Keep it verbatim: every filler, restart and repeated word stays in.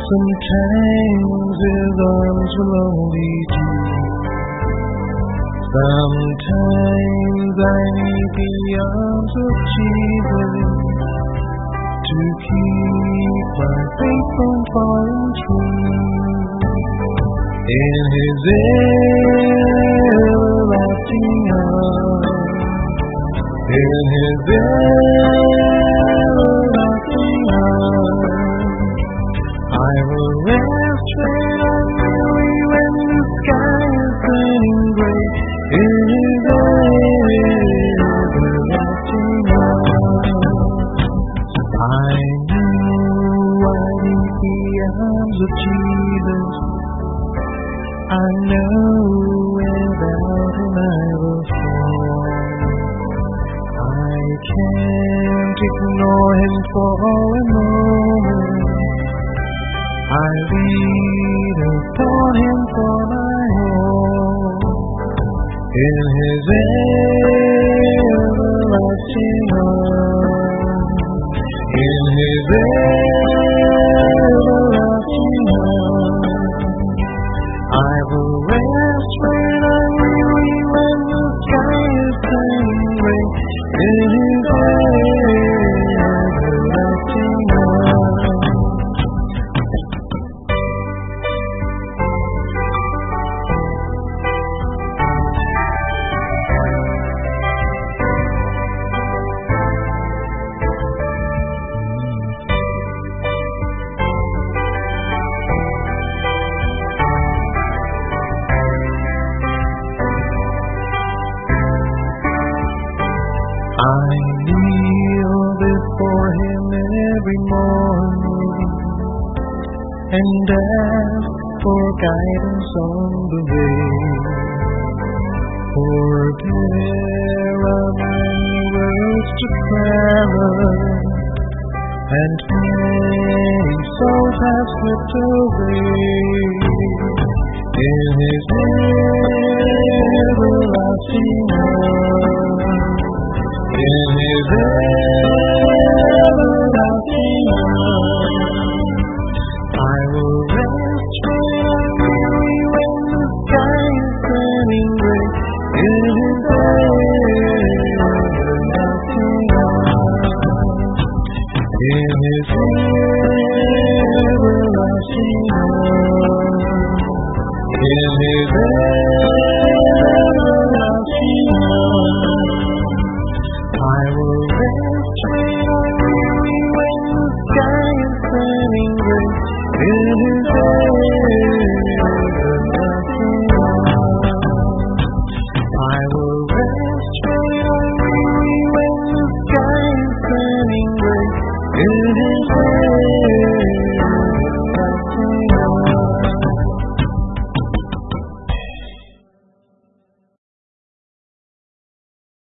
Sometimes his arms will only do. Sometimes I need the arms of Jesus to keep my faith from falling through. In his everlasting arms, in his everlasting arms, I will rest when I'm weary, when the sky is turning gray. In his everlasting arms, I knew I need the arms of Jesus. I know without him I will fall. I can't ignore him for a moment. I lean upon him for my all. In his everlasting arms, in his everlasting arms, I will rest when I'm weary, when the sky is turning gray. In his everlasting arms. I kneel before him every morning and ask for guidance on the way. For there are many roads to travel, and many souls have slipped away. In his name